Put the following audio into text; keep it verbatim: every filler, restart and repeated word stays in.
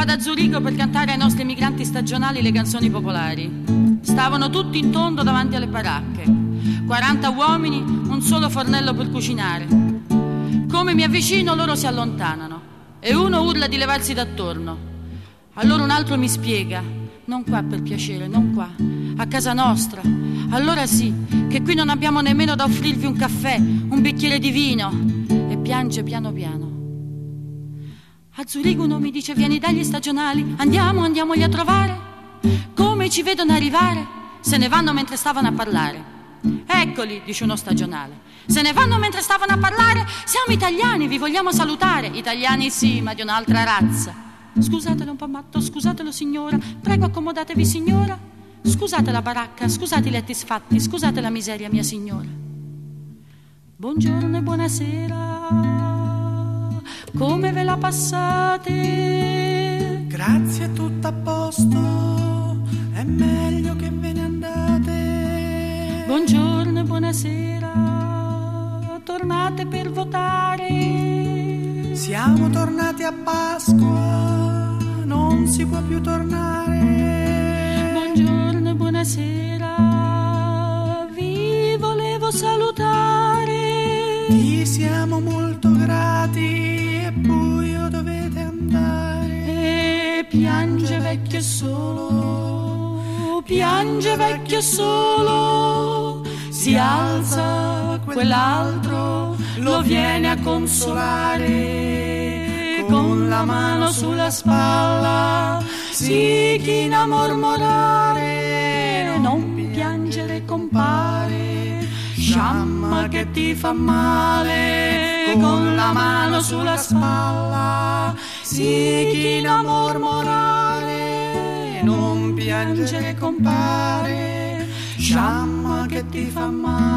Vado a Zurigo per cantare ai nostri emigranti stagionali le canzoni popolari. Stavano tutti in tondo davanti alle baracche. quaranta uomini, un solo fornello per cucinare. Come mi avvicino loro si allontanano e uno urla di levarsi d'attorno. Allora un altro mi spiega: non qua per piacere, non qua, a casa nostra. Allora sì, che qui non abbiamo nemmeno da offrirvi un caffè, un bicchiere di vino. E piange piano piano. A Zurigo uno mi dice: vieni dagli stagionali, andiamo, andiamoli a trovare. Come ci vedono arrivare, se ne vanno mentre stavano a parlare. Eccoli, dice uno stagionale, se ne vanno mentre stavano a parlare. Siamo italiani, vi vogliamo salutare. Italiani sì, ma di un'altra razza. Scusatelo un po' matto, scusatelo signora, prego accomodatevi signora. Scusate la baracca, scusate i letti sfatti, scusate la miseria mia signora. Buongiorno e buonasera, come ve la passate? Grazie, tutto a posto, è meglio che ve ne andate. Buongiorno e buonasera, tornate per votare. Siamo tornati a Pasqua, non si può più tornare. Buongiorno e buonasera, vi volevo salutare. Vi siamo molto grati, e buio dovete andare. E piange vecchio e solo, piange vecchio e solo. Si alza quell'altro, lo viene a consolare. Con la mano sulla spalla si china a mormorare. Non piangere compare, sciamma che ti fa male. Con la mano sulla spalla si china a mormorare. Non piangere compare, sciamma che ti fa male.